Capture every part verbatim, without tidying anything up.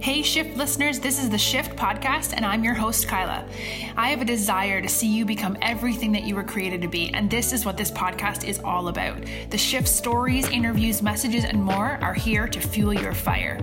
Hey Shift listeners, this is the Shift podcast and I'm your host Kyla. I have a desire to see you become everything that you were created to be, and this is what this podcast is all about. The Shift stories, interviews, messages, and more are here to fuel your fire.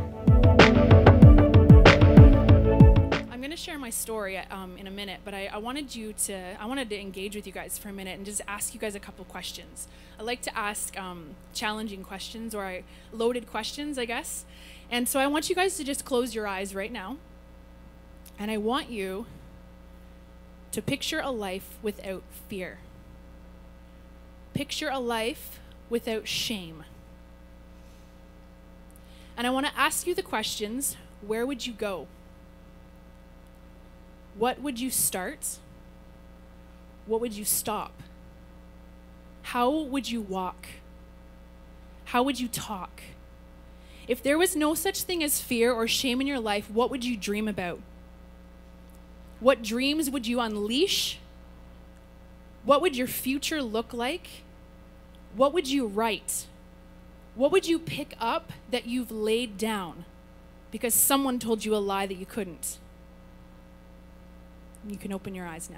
I'm going to share my story um, in a minute, but I, I wanted you to, I wanted to engage with you guys for a minute and just ask you guys a couple questions. I like to ask um, challenging questions, or I, loaded questions, I guess. And so I want you guys to just close your eyes right now. And I want you to picture a life without fear. Picture a life without shame. And I want to ask you the questions: where would you go? What would you start? What would you stop? How would you walk? How would you talk? If there was no such thing as fear or shame in your life, what would you dream about? What dreams would you unleash? What would your future look like? What would you write? What would you pick up that you've laid down because someone told you a lie that you couldn't? You can open your eyes now.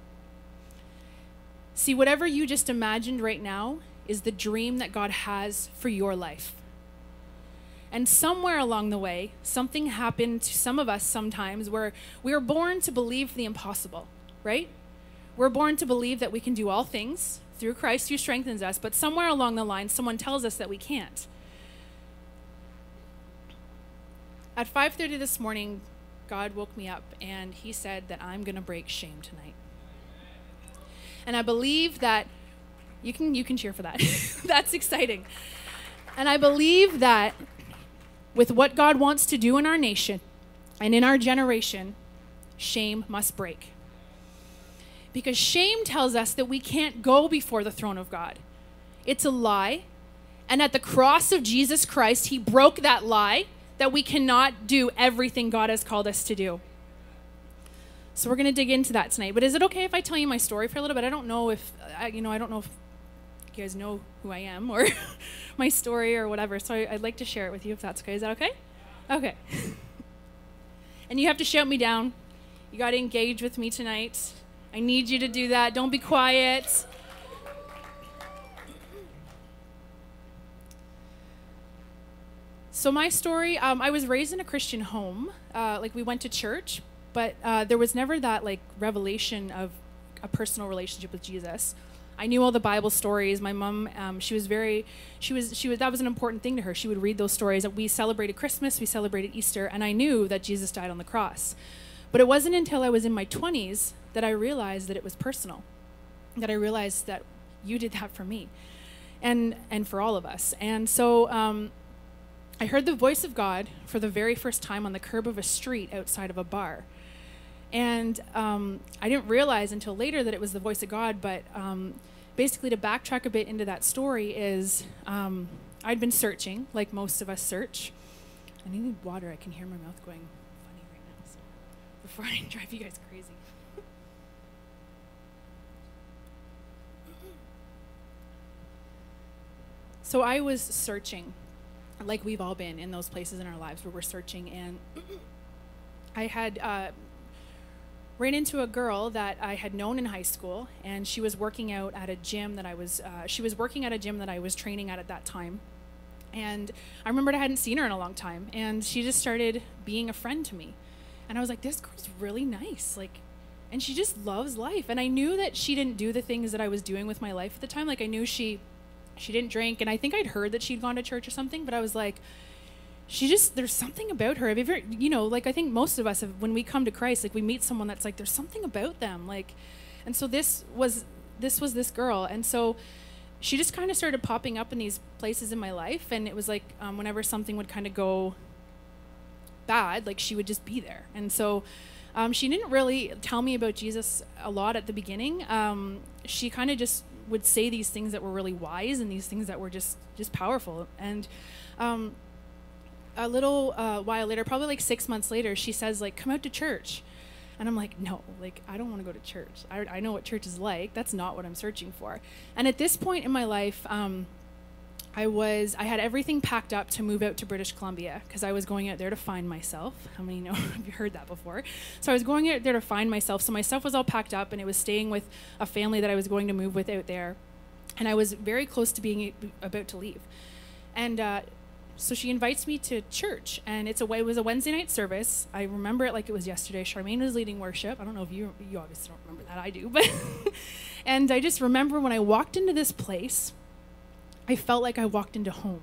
See, whatever you just imagined right now is the dream that God has for your life. And somewhere along the way, something happened to some of us sometimes where we are born to believe the impossible, right? We're born to believe that we can do all things through Christ who strengthens us, but somewhere along the line, someone tells us that we can't. At five thirty this morning, God woke me up and he said that I'm going to break shame tonight. And I believe that, you can, you can cheer for that. That's exciting. And I believe that with what God wants to do in our nation and in our generation, shame must break. Because shame tells us that we can't go before the throne of God. It's a lie. And at the cross of Jesus Christ, he broke that lie that we cannot do everything God has called us to do. So we're going to dig into that tonight. But is it okay if I tell you my story for a little bit? I don't know if, you know, I don't know if you guys know who I am or my story or whatever, so I, I'd like to share it with you if that's okay. Is that okay? Okay. And you have to shout me down. You got to engage with me tonight. I need you to do that. Don't be quiet. So my story, um, I was raised in a Christian home. Uh, like we went to church, but uh, there was never that like revelation of a personal relationship with Jesus. I knew all the Bible stories. My mom, um, she was very, she was, she was, that was an important thing to her. She would read those stories. We celebrated Christmas, we celebrated Easter, and I knew that Jesus died on the cross. But it wasn't until I was in my twenties that I realized that it was personal, that I realized that you did that for me and, and for all of us. And so um, I heard the voice of God for the very first time on the curb of a street outside of a bar. And um, I didn't realize until later that it was the voice of God, but um, basically to backtrack a bit into that story is um, I'd been searching, like most of us search. I need water. I can hear my mouth going funny right now, so before I drive you guys crazy. So I was searching, like we've all been in those places in our lives where we're searching, and I had uh, ran into a girl that I had known in high school, and she was working out at a gym that I was, uh, she was working at a gym that I was training at at that time. And I remembered I hadn't seen her in a long time, and she just started being a friend to me. And I was like, this girl's really nice, like, and she just loves life. And I knew that she didn't do the things that I was doing with my life at the time. Like I knew she, she didn't drink, and I think I'd heard that she'd gone to church or something, but I was like, she just, there's something about her. Have you ever, you know, like I think most of us, have, when we come to Christ, like we meet someone that's like, there's something about them. Like, and so this was, this was this girl. And so she just kind of started popping up in these places in my life. And it was like, um, whenever something would kind of go bad, like she would just be there. And so um, she didn't really tell me about Jesus a lot at the beginning. Um, she kind of just would say these things that were really wise and these things that were just, just powerful. And, um, a little uh, while later, probably like six months later, she says, like, come out to church. And I'm like, no, like, I don't want to go to church. I, I know what church is like. That's not what I'm searching for. And at this point in my life, um, I was, I had everything packed up to move out to British Columbia because I was going out there to find myself. How many know, have you heard that before? So I was going out there to find myself. So my stuff was all packed up, and it was staying with a family that I was going to move with out there. And I was very close to being about to leave. And uh, so she invites me to church, and it's a, it was a Wednesday night service. I remember it like it was yesterday. Charmaine was leading worship. I don't know if you, you obviously don't remember that, I do. But and I just remember when I walked into this place, I felt like I walked into home.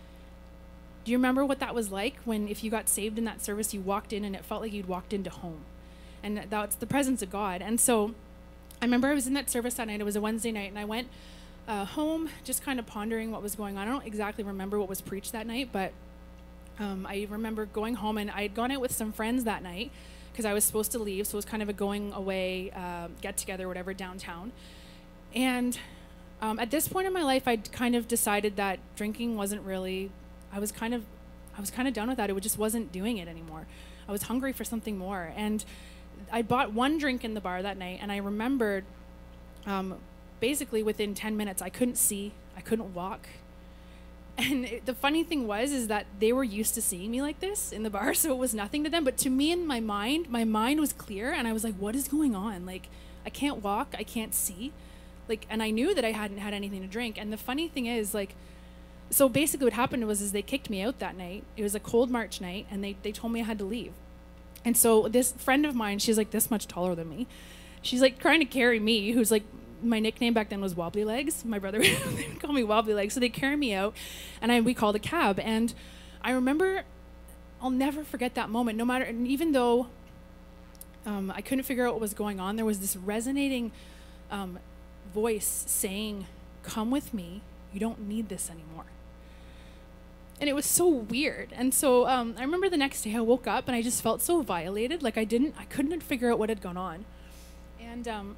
Do you remember what that was like when, if you got saved in that service, you walked in and it felt like you'd walked into home? And that's the presence of God. And so I remember I was in that service that night. It was a Wednesday night, and I went uh, home just kind of pondering what was going on. I don't exactly remember what was preached that night, but um, I remember going home, and I had gone out with some friends that night because I was supposed to leave. So it was kind of a going away, uh, get together, whatever, downtown. And Um, at this point in my life, I'd kind of decided that drinking wasn't really, I was kind of, I was kind of done with that. It just wasn't doing it anymore. I was hungry for something more. And I bought one drink in the bar that night, and I remembered um, basically within ten minutes, I couldn't see, I couldn't walk. And it, the funny thing was, is that they were used to seeing me like this in the bar, so it was nothing to them. But to me, in my mind, my mind was clear, and I was like, what is going on? Like, I can't walk, I can't see. Like, and I knew that I hadn't had anything to drink. And the funny thing is, like, so basically what happened was is they kicked me out that night. It was a cold March night, and they, they told me I had to leave. And so this friend of mine, she's like this much taller than me. She's like trying to carry me, who's like, my nickname back then was Wobbly Legs. My brother would call me Wobbly Legs. So they carry me out, and I, we called a cab. And I remember, I'll never forget that moment, no matter, and even though um, I couldn't figure out what was going on, there was this resonating um, voice saying, come with me, you don't need this anymore. And it was so weird. And so um, I remember the next day I woke up and I just felt so violated, like I didn't, I couldn't figure out what had gone on. And um,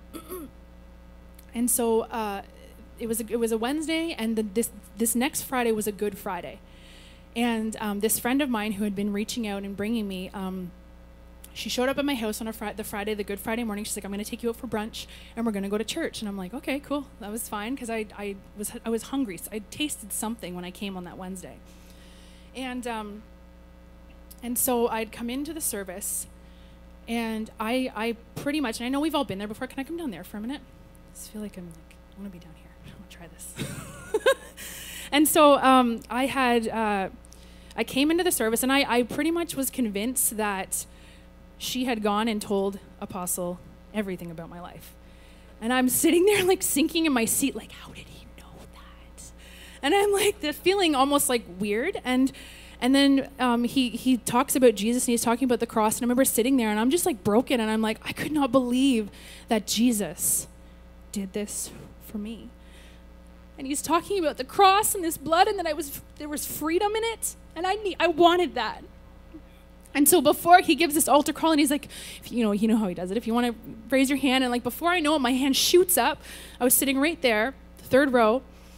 and so uh, it was a, it was a Wednesday, and the, this this next Friday was a Good Friday. And um, this friend of mine who had been reaching out and bringing me, um, she showed up at my house on a fri- the Friday, the Good Friday morning. She's like, I'm going to take you out for brunch, and we're going to go to church. And I'm like, okay, cool. That was fine, because I, I, was, I was hungry. So I tasted something when I came on that Wednesday. And, um, and so I'd come into the service, and I, I pretty much, and I know we've all been there before. Can I come down there for a minute? I just feel like I'm like, I want to be down here. I want to try this. And so um, I had, uh, I came into the service, and I, I pretty much was convinced that she had gone and told Apostle everything about my life. And I'm sitting there like sinking in my seat, like, how did he know that? And I'm like, the feeling almost like weird. And and then um, he, he talks about Jesus, and he's talking about the cross. And I remember sitting there, and I'm just like broken. And I'm like, I could not believe that Jesus did this for me. And he's talking about the cross and this blood, and that I was there was freedom in it. And I need, I wanted that. And so before he gives this altar call, and he's like, if, you know, you know how he does it. If you want to raise your hand, and like before I know it, my hand shoots up. I was sitting right there, third row,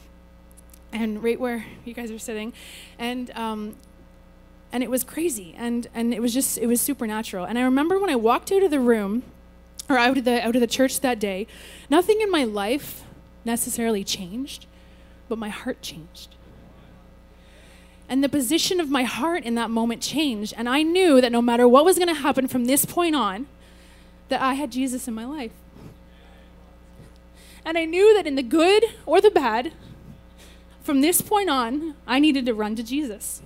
and right where you guys are sitting, and um, and it was crazy, and and it was just it was supernatural. And I remember when I walked out of the room, or out of the out of the church that day, nothing in my life necessarily changed, but my heart changed. And the position of my heart in that moment changed. And I knew that no matter what was going to happen from this point on, that I had Jesus in my life. And I knew that in the good or the bad, from this point on, I needed to run to Jesus.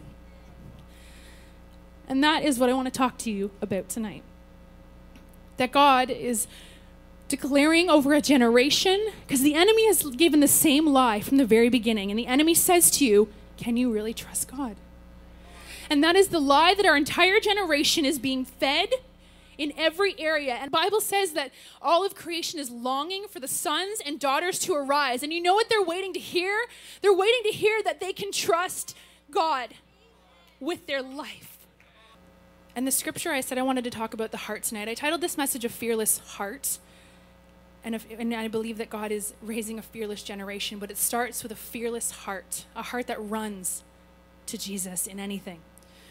And that is what I want to talk to you about tonight. That God is declaring over a generation, because the enemy has given the same lie from the very beginning. And the enemy says to you, can you really trust God? And that is the lie that our entire generation is being fed in every area. And the Bible says that all of creation is longing for the sons and daughters to arise. And you know what they're waiting to hear? They're waiting to hear that they can trust God with their life. And the scripture I said I wanted to talk about the heart tonight. I titled this message A Fearless Heart. And, if, and I believe that God is raising a fearless generation, but it starts with a fearless heart, a heart that runs to Jesus in anything.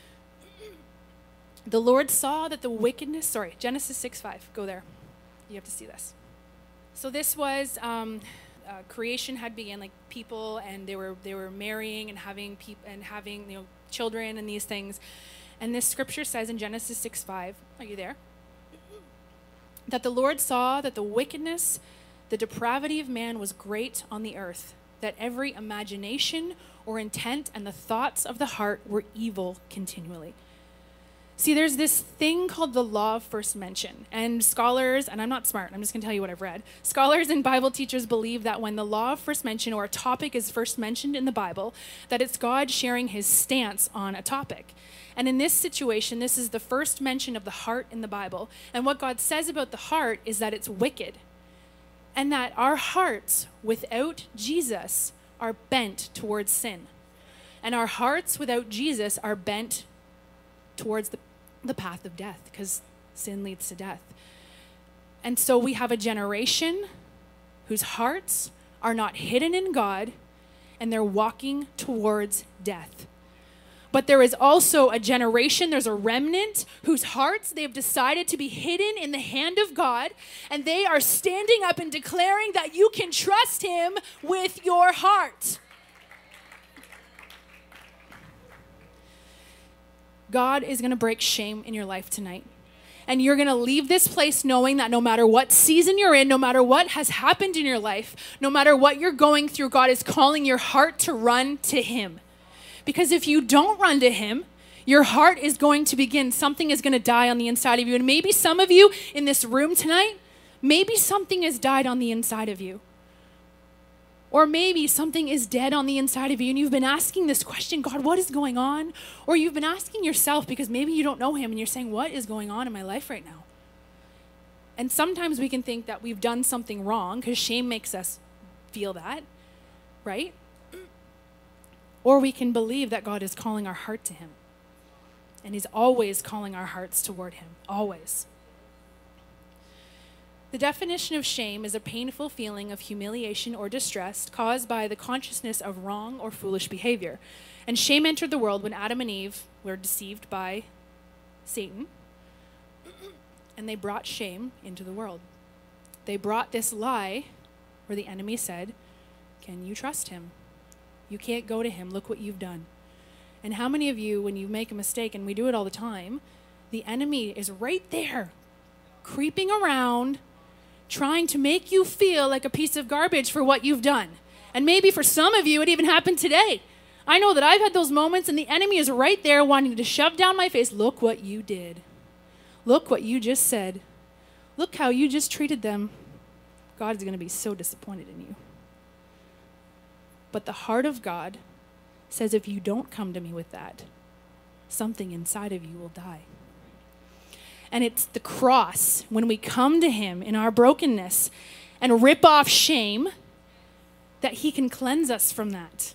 The Lord saw that the wickedness, sorry, Genesis six five, go there. You have to see this. So this was um, uh, creation had begun, like people, and they were they were marrying and having peop- and having you know children and these things. And this scripture says in Genesis six five, are you there? That the Lord saw that the wickedness, the depravity of man was great on the earth, that every imagination or intent and the thoughts of the heart were evil continually. See, there's this thing called the law of first mention. And scholars, and I'm not smart, I'm just going to tell you what I've read. Scholars and Bible teachers believe that when the law of first mention or a topic is first mentioned in the Bible, that it's God sharing his stance on a topic. And in this situation, this is the first mention of the heart in the Bible. And what God says about the heart is that it's wicked. And that our hearts, without Jesus, are bent towards sin. And our hearts, without Jesus, are bent towards the, the path of death, because sin leads to death. And so we have a generation whose hearts are not hidden in God, and they're walking towards death. But there is also a generation, there's a remnant whose hearts they've decided to be hidden in the hand of God, and they are standing up and declaring that you can trust him with your heart. God is going to break shame in your life tonight. And you're going to leave this place knowing that no matter what season you're in, no matter what has happened in your life, no matter what you're going through, God is calling your heart to run to him. Because if you don't run to him, your heart is going to begin, something is going to die on the inside of you. And maybe some of you in this room tonight, maybe something has died on the inside of you. Or maybe something is dead on the inside of you and you've been asking this question, God, what is going on? Or you've been asking yourself because maybe you don't know him and you're saying, what is going on in my life right now? And sometimes we can think that we've done something wrong because shame makes us feel that, right? Or we can believe that God is calling our heart to him. And he's always calling our hearts toward him, always. The definition of shame is a painful feeling of humiliation or distress caused by the consciousness of wrong or foolish behavior. And shame entered the world when Adam and Eve were deceived by Satan, and they brought shame into the world. They brought this lie where the enemy said, can you trust him? You can't go to him. Look what you've done. And how many of you, when you make a mistake, and we do it all the time, the enemy is right there, creeping around, trying to make you feel like a piece of garbage for what you've done. And maybe for some of you, it even happened today. I know that I've had those moments and the enemy is right there wanting to shove down my face. Look what you did. Look what you just said. Look how you just treated them. God is going to be so disappointed in you. But the heart of God says, if you don't come to me with that, something inside of you will die. And it's the cross, when we come to him in our brokenness and rip off shame, that he can cleanse us from that.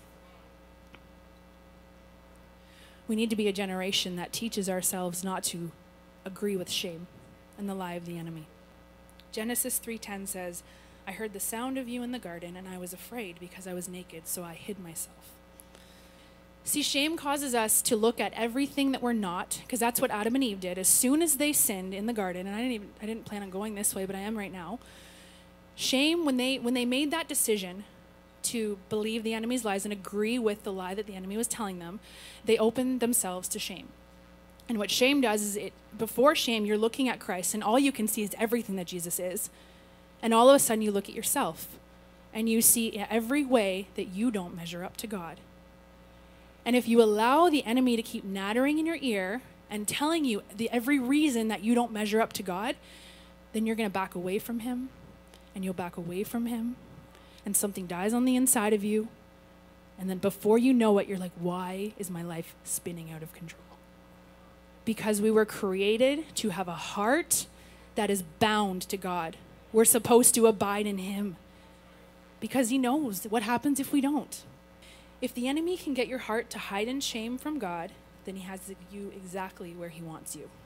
We need to be a generation that teaches ourselves not to agree with shame and the lie of the enemy. Genesis three ten says, I heard the sound of you in the garden, and I was afraid because I was naked, so I hid myself. See, shame causes us to look at everything that we're not, because that's what Adam and Eve did. As soon as they sinned in the garden, and I didn't even I didn't plan on going this way, but I am right now. Shame, when they when they made that decision to believe the enemy's lies and agree with the lie that the enemy was telling them, they opened themselves to shame. And what shame does is it before shame, you're looking at Christ, and all you can see is everything that Jesus is. And all of a sudden you look at yourself, and you see every way that you don't measure up to God. And if you allow the enemy to keep nattering in your ear and telling you the every reason that you don't measure up to God, then you're going to back away from him, and you'll back away from him, and something dies on the inside of you. And then before you know it, you're like, why is my life spinning out of control? Because we were created to have a heart that is bound to God. We're supposed to abide in him because he knows what happens if we don't. If the enemy can get your heart to hide in shame from God, then he has you exactly where he wants you.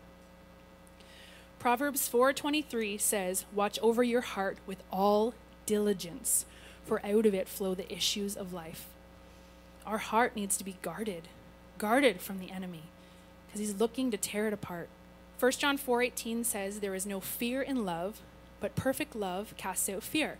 Proverbs four twenty-three says, watch over your heart with all diligence, for out of it flow the issues of life. Our heart needs to be guarded, guarded from the enemy, because he's looking to tear it apart. First John four eighteen says, there is no fear in love, but perfect love casts out fear,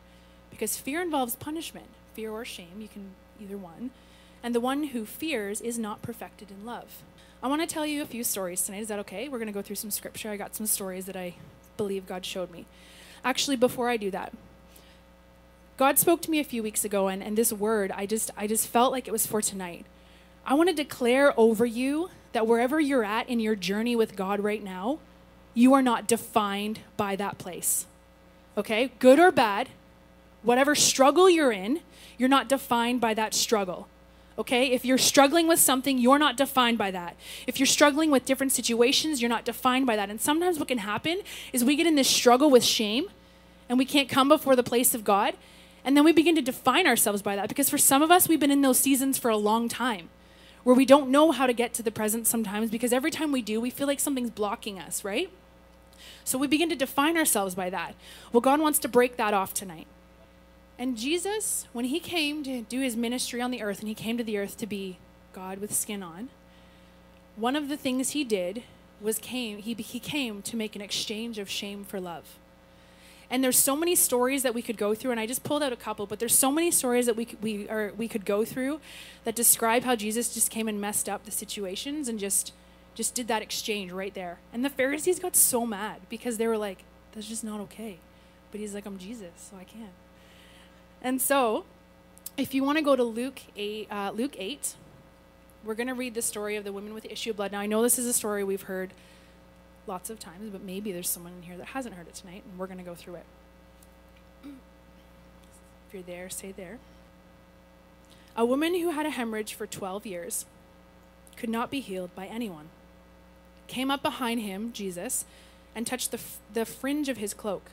because fear involves punishment, fear or shame, you can either one, and the one who fears is not perfected in love. I want to tell you a few stories tonight. Is that okay? We're going to go through some scripture. I got some stories that I believe God showed me. Actually, before I do that, God spoke to me a few weeks ago, and, and this word, I just I just felt like it was for tonight. I want to declare over you that wherever you're at in your journey with God right now, you are not defined by that place. Okay? Good or bad, whatever struggle you're in, you're not defined by that struggle. Okay? If you're struggling with something, you're not defined by that. If you're struggling with different situations, you're not defined by that. And sometimes what can happen is we get in this struggle with shame, and we can't come before the place of God, and then we begin to define ourselves by that. Because for some of us, we've been in those seasons for a long time, where we don't know how to get to the present sometimes, because every time we do, we feel like something's blocking us, right? So we begin to define ourselves by that. Well, God wants to break that off tonight. And Jesus, when he came to do his ministry on the earth, and he came to the earth to be God with skin on, one of the things he did was came, he, he came to make an exchange of shame for love. And there's so many stories that we could go through, and I just pulled out a couple, but there's so many stories that we could, we, or we could go through that describe how Jesus just came and messed up the situations and just, just did that exchange right there. And the Pharisees got so mad because they were like, that's just not okay. But he's like, I'm Jesus, so I can. And so, if you want to go to Luke eight, uh, Luke eight, we're going to read the story of the woman with the issue of blood. Now, I know this is a story we've heard lots of times, but maybe there's someone in here that hasn't heard it tonight, and we're going to go through it. If you're there, stay there. A woman who had a hemorrhage for twelve years could not be healed by anyone. Came up behind him, Jesus, and touched the, f- the fringe of his cloak.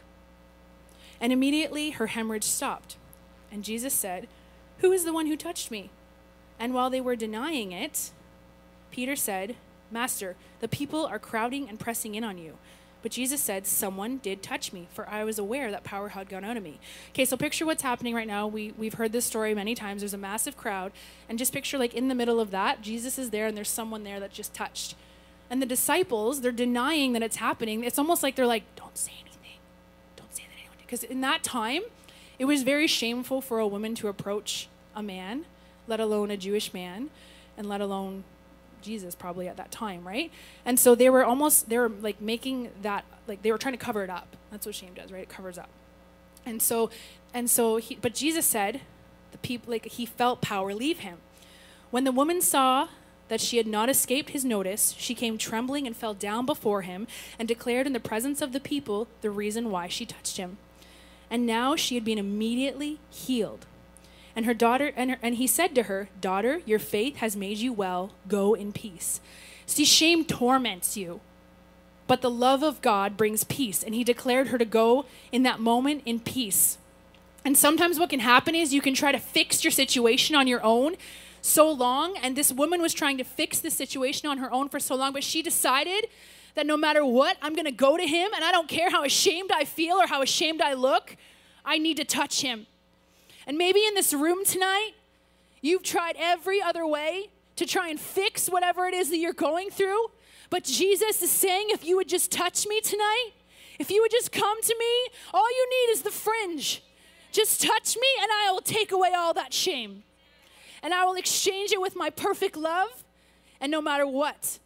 And immediately her hemorrhage stopped. And Jesus said, "Who is the one who touched me?" And while they were denying it, Peter said, "Master, the people are crowding and pressing in on you." But Jesus said, "Someone did touch me, for I was aware that power had gone out of me." Okay, so picture what's happening right now. We, we've heard this story many times. There's a massive crowd. And just picture like in the middle of that, Jesus is there and there's someone there that just touched. And the disciples, they're denying that it's happening. It's almost like they're like, don't say anything. Don't say that anyone did. Because in that time, it was very shameful for a woman to approach a man, let alone a Jewish man, and let alone Jesus probably at that time, right? And so they were almost, they were like making that, like they were trying to cover it up. That's what shame does, right? It covers up. And so, and so he, but Jesus said, the people, like he felt power leave him. When the woman saw that she had not escaped his notice, she came trembling and fell down before him and declared in the presence of the people the reason why she touched him. And now she had been immediately healed. And her daughter, and, her, and he said to her, "Daughter, your faith has made you well. Go in peace." See, shame torments you, but the love of God brings peace. And he declared her to go in that moment in peace. And sometimes what can happen is you can try to fix your situation on your own so long. And this woman was trying to fix the situation on her own for so long, but she decided that no matter what, I'm going to go to him, and I don't care how ashamed I feel or how ashamed I look, I need to touch him. And maybe in this room tonight, you've tried every other way to try and fix whatever it is that you're going through. But Jesus is saying, if you would just touch me tonight, if you would just come to me, all you need is the fringe. Just touch me and I will take away all that shame. And I will exchange it with my perfect love. And no matter what,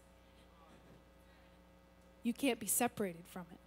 you can't be separated from it.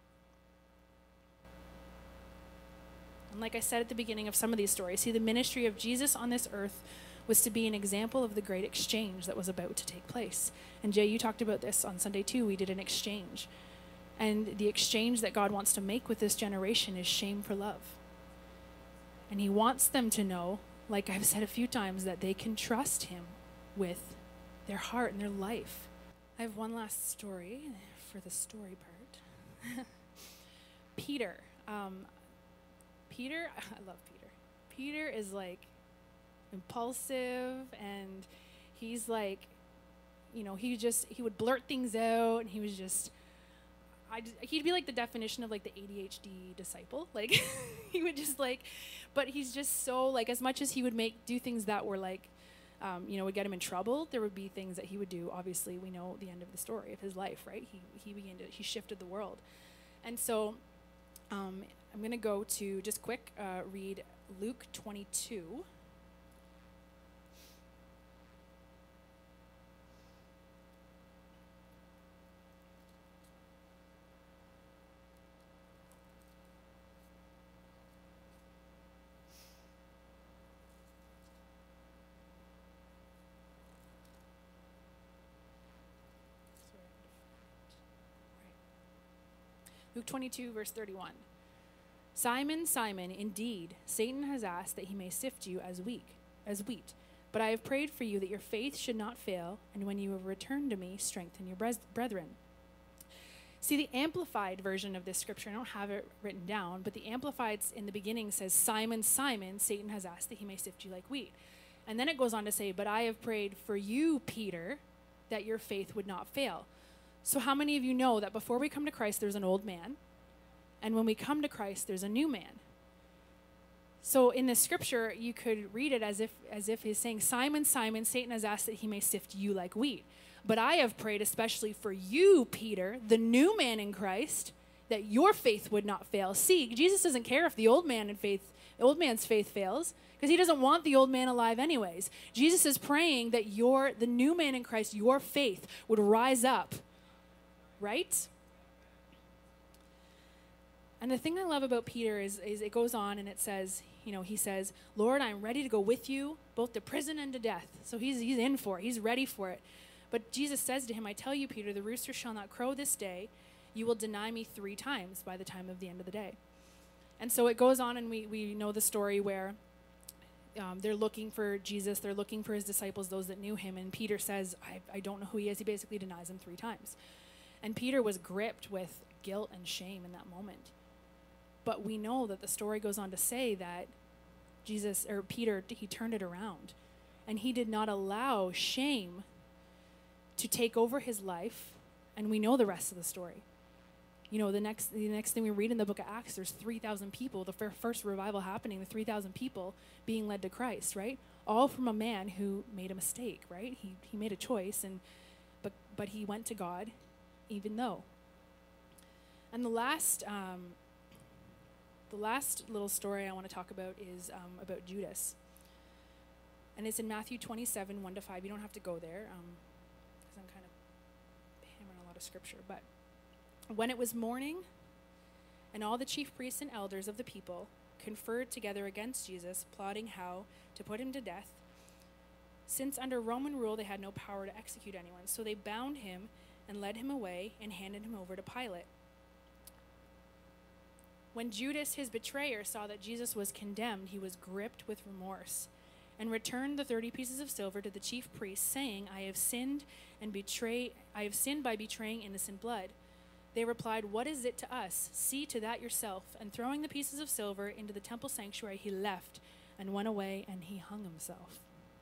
And like I said at the beginning of some of these stories, see, the ministry of Jesus on this earth was to be an example of the great exchange that was about to take place. And Jay, you talked about this on Sunday too. We did an exchange. And the exchange that God wants to make with this generation is shame for love. And he wants them to know, like I've said a few times, that they can trust him with their heart and their life. I have one last story for the story part. Peter. Um, Peter, I love Peter. Peter is like impulsive, and he's like, you know, he just, he would blurt things out, and he was just, I just, he'd be like the definition of like the A D H D disciple. Like he would just like, but he's just so like, as much as he would make, do things that were like, um, you know, would get him in trouble, there would be things that he would do. Obviously, we know the end of the story of his life, right? He, he began to, he shifted the world. And so, um, I'm going to go to, just quick, uh, read Luke twenty-two. Luke twenty-two, verse thirty-one. Simon, Simon, indeed, Satan has asked that he may sift you as wheat, as wheat. But I have prayed for you that your faith should not fail, and when you have returned to me, strengthen your brethren. See, the Amplified version of this scripture, I don't have it written down, but the Amplified in the beginning says, Simon, Simon, Satan has asked that he may sift you like wheat. And then it goes on to say, but I have prayed for you, Peter, that your faith would not fail. So how many of you know that before we come to Christ, there's an old man, and when we come to Christ, there's a new man? So in this scripture, you could read it as if as if he's saying, Simon, Simon, Satan has asked that he may sift you like wheat. But I have prayed especially for you, Peter, the new man in Christ, that your faith would not fail. See, Jesus doesn't care if the old man in faith, the old man's faith fails, because he doesn't want the old man alive anyways. Jesus is praying that your the new man in Christ, your faith, would rise up. Right? And the thing I love about Peter is, is it goes on and it says, you know, he says, Lord, I'm ready to go with you, both to prison and to death. So he's, he's in for it. He's ready for it. But Jesus says to him, I tell you, Peter, the rooster shall not crow this day. You will deny me three times by the time of the end of the day. And so it goes on, and we, we know the story where um, they're looking for Jesus. They're looking for his disciples, those that knew him. And Peter says, I, I don't know who he is. He basically denies him three times. And Peter was gripped with guilt and shame in that moment. But we know that the story goes on to say that Jesus, or Peter, he turned it around. And he did not allow shame to take over his life. And we know the rest of the story. You know, the next the next thing we read in the book of Acts, there's three thousand people, the first revival happening, the three thousand people being led to Christ, right? All from a man who made a mistake, right? He he made a choice, and but but he went to God even though. And the last um, the last little story I want to talk about is um, about Judas. And it's in Matthew twenty-seven, one to five. You don't have to go there, because um, I'm kind of hammering a lot of scripture. But when it was morning, and all the chief priests and elders of the people conferred together against Jesus, plotting how to put him to death, since under Roman rule they had no power to execute anyone. So they bound him and led him away and handed him over to Pilate. When Judas, his betrayer, saw that Jesus was condemned, he was gripped with remorse and returned the thirty pieces of silver to the chief priests, saying, I have sinned and betray I have sinned by betraying innocent blood. They replied, what is it to us? See to that yourself. And throwing the pieces of silver into the temple sanctuary, he left and went away, and he hung himself.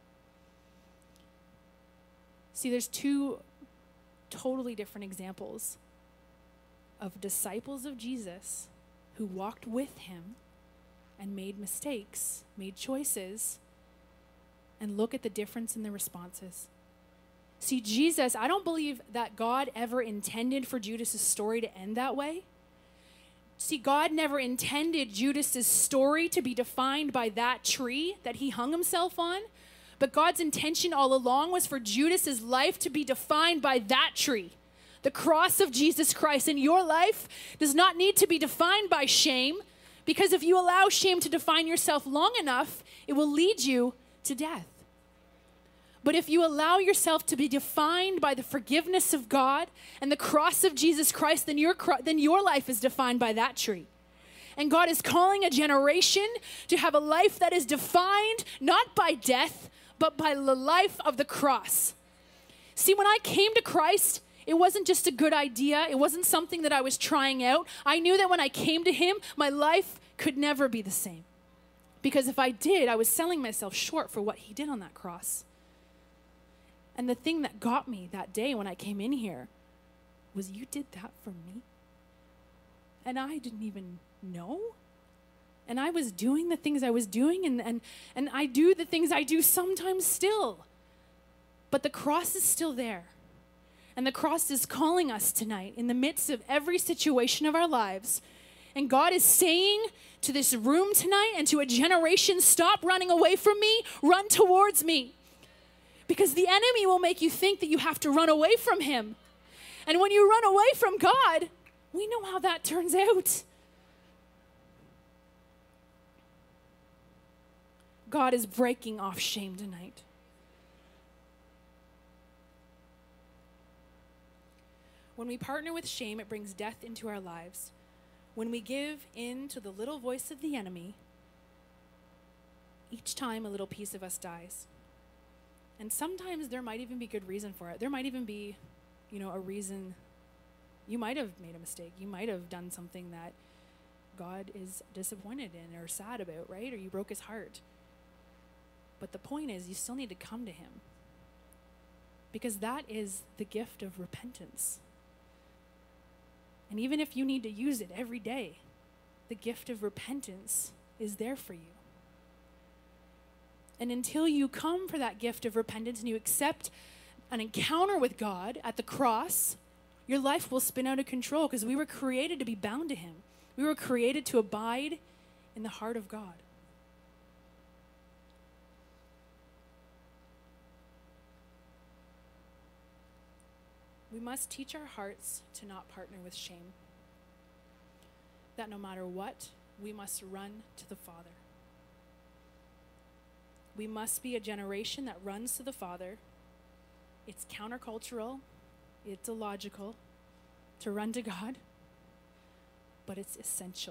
See, there's two totally different examples of disciples of Jesus who walked with him and made mistakes, made choices, and look at the difference in the responses. See, Jesus, I don't believe that God ever intended for Judas's story to end that way. See, God never intended Judas's story to be defined by that tree that he hung himself on. But God's intention all along was for Judas's life to be defined by that tree, the cross of Jesus Christ. And your life does not need to be defined by shame, because if you allow shame to define yourself long enough, it will lead you to death. But if you allow yourself to be defined by the forgiveness of God and the cross of Jesus Christ, then your, then your life is defined by that tree. And God is calling a generation to have a life that is defined not by death, but by the life of the cross. See, when I came to Christ, it wasn't just a good idea. It wasn't something that I was trying out. I knew that when I came to him, my life could never be the same. Because if I did, I was selling myself short for what he did on that cross. And the thing that got me that day when I came in here was, you did that for me. And I didn't even know. And I was doing the things I was doing, and, and, and I do the things I do sometimes still. But the cross is still there. And the cross is calling us tonight in the midst of every situation of our lives. And God is saying to this room tonight and to a generation, stop running away from me, run towards me. Because the enemy will make you think that you have to run away from him. And when you run away from God, we know how that turns out. God is breaking off shame tonight. When we partner with shame, it brings death into our lives. When we give in to the little voice of the enemy, each time a little piece of us dies. And sometimes there might even be good reason for it. There might even be, you know, a reason. You might have made a mistake. You might have done something that God is disappointed in or sad about, right? Or you broke his heart. But the point is, you still need to come to him. Because that is the gift of repentance. And even if you need to use it every day, the gift of repentance is there for you. And until you come for that gift of repentance and you accept an encounter with God at the cross, your life will spin out of control because we were created to be bound to him. We were created to abide in the heart of God. We must teach our hearts to not partner with shame. That no matter what, we must run to the Father. We must be a generation that runs to the Father. It's countercultural, it's illogical to run to God, but it's essential.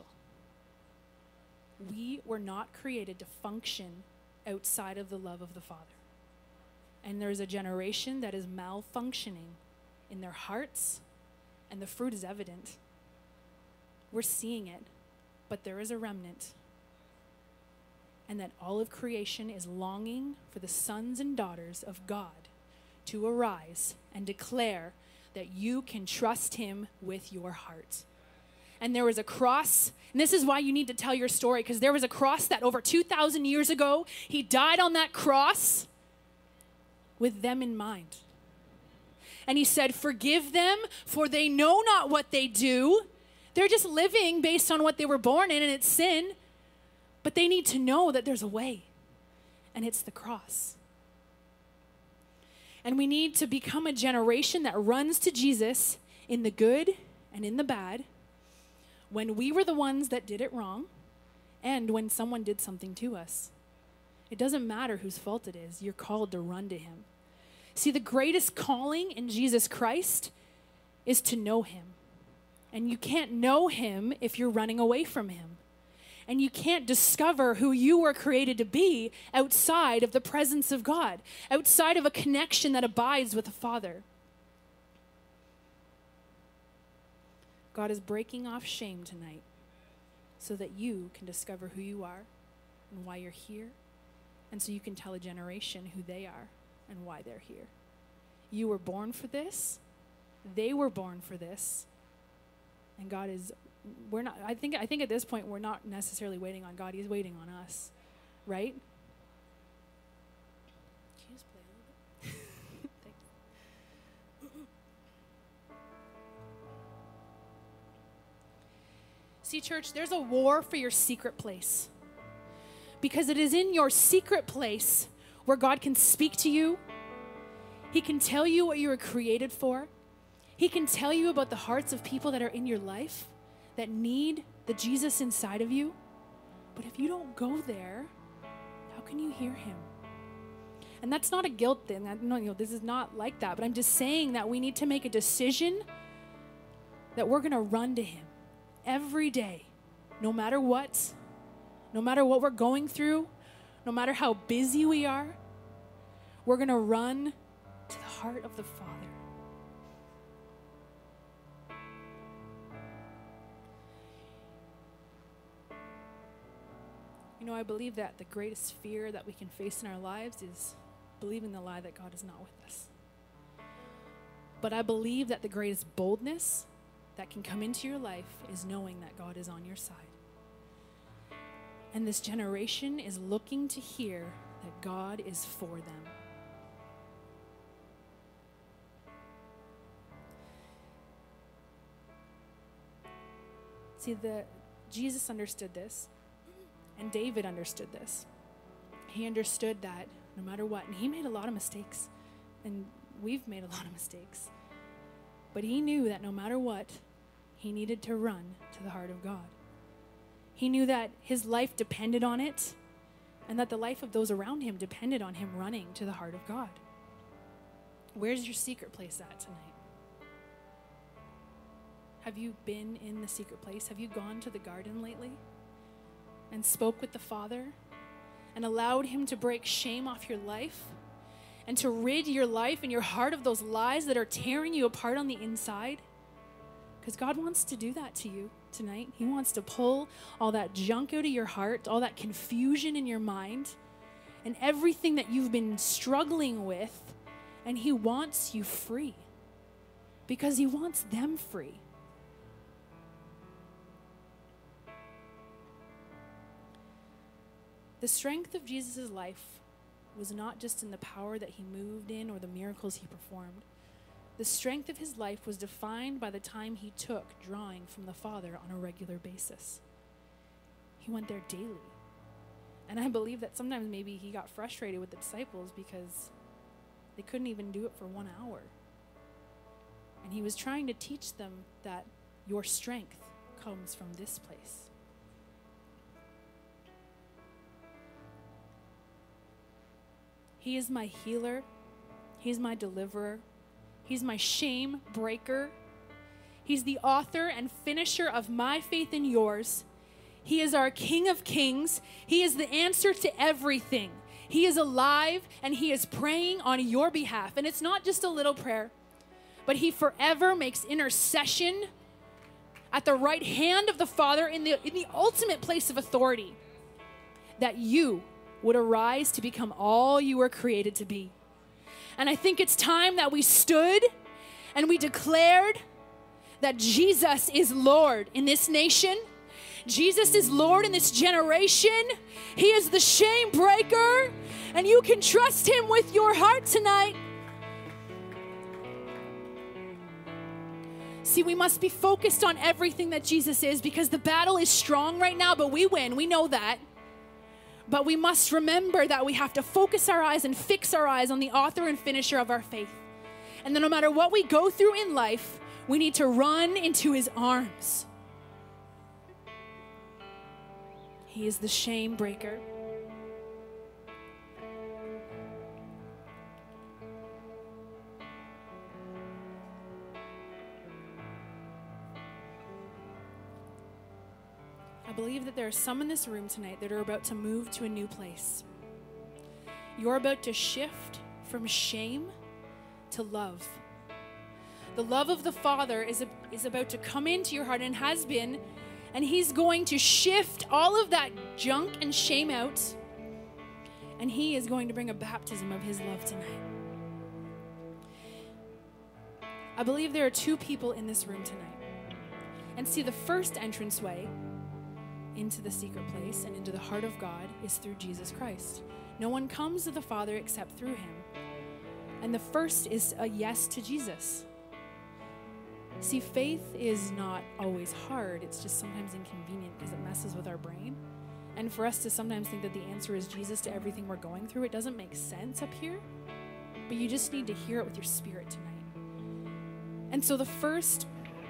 We were not created to function outside of the love of the Father. And there's a generation that is malfunctioning in their hearts, and the fruit is evident. We're seeing it, but there is a remnant. And that all of creation is longing for the sons and daughters of God to arise and declare that you can trust him with your heart. And there was a cross, and this is why you need to tell your story, because there was a cross that over two thousand years ago, he died on that cross with them in mind. And he said, forgive them, for they know not what they do. They're just living based on what they were born in, and it's sin. But they need to know that there's a way, and it's the cross. And we need to become a generation that runs to Jesus in the good and in the bad, when we were the ones that did it wrong, and when someone did something to us. It doesn't matter whose fault it is. You're called to run to him. See, the greatest calling in Jesus Christ is to know him. And you can't know him if you're running away from him. And you can't discover who you were created to be outside of the presence of God, outside of a connection that abides with the Father. God is breaking off shame tonight so that you can discover who you are and why you're here, and so you can tell a generation who they are and why they're here. You were born for this. They were born for this. And God is, we're not, I think, I think at this point, we're not necessarily waiting on God. He's waiting on us, right? Can you just play a little bit? Thanks. See, church, there's a war for your secret place. Because it is in your secret place where God can speak to you. He can tell you what you were created for. He can tell you about the hearts of people that are in your life that need the Jesus inside of you. But if you don't go there, how can you hear him? And that's not a guilt thing. I, no, you know, this is not like that. But I'm just saying that we need to make a decision that we're going to run to him every day, no matter what, no matter what we're going through, no matter how busy we are. We're going to run to the heart of the Father. You know, I believe that the greatest fear that we can face in our lives is believing the lie that God is not with us. But I believe that the greatest boldness that can come into your life is knowing that God is on your side. And this generation is looking to hear that God is for them. See, the, Jesus understood this, and David understood this. He understood that no matter what, and he made a lot of mistakes, and we've made a lot of mistakes, but he knew that no matter what, he needed to run to the heart of God. He knew that his life depended on it, and that the life of those around him depended on him running to the heart of God. Where's your secret place at tonight? Have you been in the secret place? Have you gone to the garden lately and spoke with the Father and allowed him to break shame off your life and to rid your life and your heart of those lies that are tearing you apart on the inside? Because God wants to do that to you tonight. He wants to pull all that junk out of your heart, all that confusion in your mind, and everything that you've been struggling with, and he wants you free because he wants them free. The strength of Jesus' life was not just in the power that he moved in or the miracles he performed. The strength of his life was defined by the time he took drawing from the Father on a regular basis. He went there daily. And I believe that sometimes maybe he got frustrated with the disciples because they couldn't even do it for one hour. And he was trying to teach them that your strength comes from this place. He is my healer. He's my deliverer. He's my shame breaker. He's the author and finisher of my faith and yours. He is our King of Kings. He is the answer to everything. He is alive and he is praying on your behalf. And it's not just a little prayer, but he forever makes intercession at the right hand of the Father in the, in the ultimate place of authority, that you would arise to become all you were created to be. And I think it's time that we stood and we declared that Jesus is Lord in this nation. Jesus is Lord in this generation. He is the shame breaker, and you can trust him with your heart tonight. See, we must be focused on everything that Jesus is, because the battle is strong right now, but we win. We know that. But we must remember that we have to focus our eyes and fix our eyes on the author and finisher of our faith. And that no matter what we go through in life, we need to run into his arms. He is the shame breaker. I believe that there are some in this room tonight that are about to move to a new place. You're about to shift from shame to love. The love of the Father is, a, is about to come into your heart and has been, and he's going to shift all of that junk and shame out, and he is going to bring a baptism of his love tonight. I believe there are two people in this room tonight. And see, the first entranceway into the secret place and into the heart of God is through Jesus Christ. No one comes to the Father except through him. And the first is a yes to Jesus. See, faith is not always hard. It's just sometimes inconvenient because it messes with our brain. And for us to sometimes think that the answer is Jesus to everything we're going through, it doesn't make sense up here. But you just need to hear it with your spirit tonight. And so the first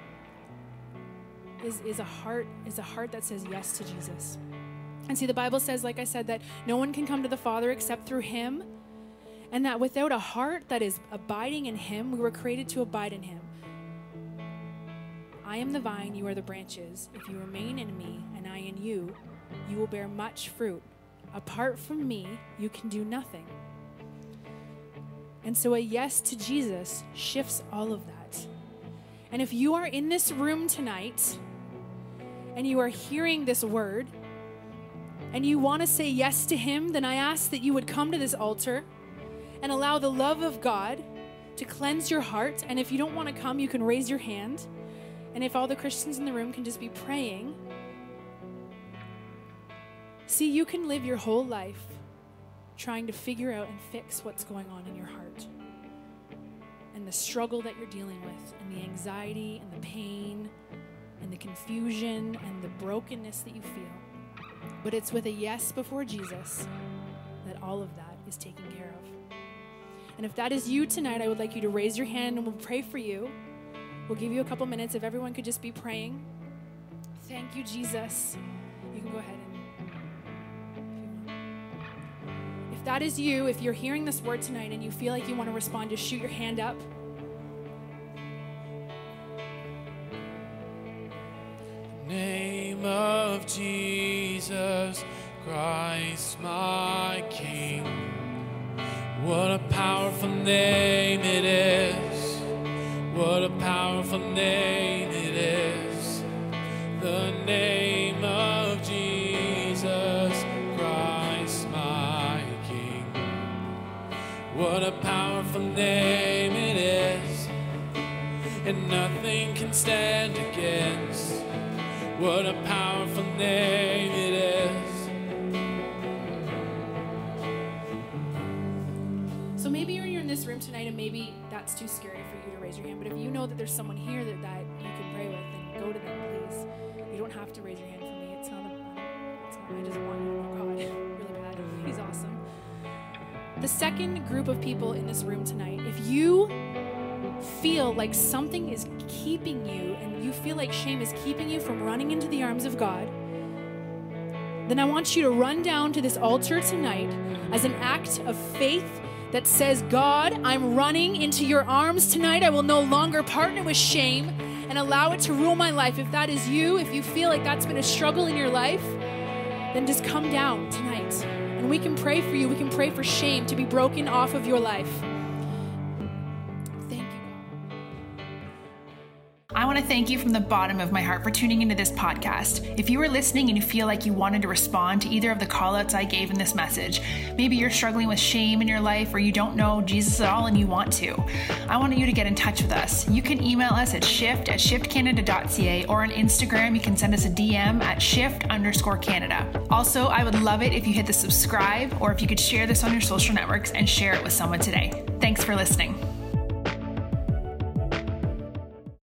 Is, is a heart is a heart that says yes to Jesus. And see, the Bible says, like I said, that no one can come to the Father except through him, and that without a heart that is abiding in him, we were created to abide in him. I am the vine, you are the branches. If you remain in me and I in you, you will bear much fruit. Apart from me, you can do nothing. And so a yes to Jesus shifts all of that. And if you are in this room tonight and you are hearing this word and you want to say yes to him, then I ask that you would come to this altar and allow the love of God to cleanse your heart. And if you don't want to come, you can raise your hand. And if all the Christians in the room can just be praying. See, you can live your whole life trying to figure out and fix what's going on in your heart, and the struggle that you're dealing with, and the anxiety and the pain and the confusion and the brokenness that you feel. But it's with a yes before Jesus that all of that is taken care of. And if that is you tonight, I would like you to raise your hand and we'll pray for you. We'll give you a couple minutes if everyone could just be praying. Thank you, Jesus. You can go ahead and if that is you, if you're hearing this word tonight and you feel like you want to respond, just shoot your hand up. Name of Jesus Christ, my King. What a powerful name it is. What a powerful name it is. The name of Jesus Christ, my King. What a powerful name it is. And nothing can stand against. What a powerful name it is. So maybe you're in this room tonight and maybe that's too scary for you to raise your hand. But if you know that there's someone here that, that you can pray with, then go to them, please. You don't have to raise your hand for me. It's not a, it's not, I just want you to know God really bad. He's awesome. The second group of people in this room tonight, if you feel like something is keeping you and you feel like shame is keeping you from running into the arms of God, then I want you to run down to this altar tonight as an act of faith that says, God, I'm running into your arms tonight. I will no longer partner with shame and allow it to rule my life. If that is you, if you feel like that's been a struggle in your life, then just come down tonight and we can pray for you. We can pray for shame to be broken off of your life. I want to thank you from the bottom of my heart for tuning into this podcast. If you were listening and you feel like you wanted to respond to either of the call-outs I gave in this message, maybe you're struggling with shame in your life or you don't know Jesus at all and you want to, I want you to get in touch with us. You can email us at shift at shift canada dot c a or on Instagram, you can send us a D M at shift underscore Canada. Also, I would love it if you hit the subscribe or if you could share this on your social networks and share it with someone today. Thanks for listening.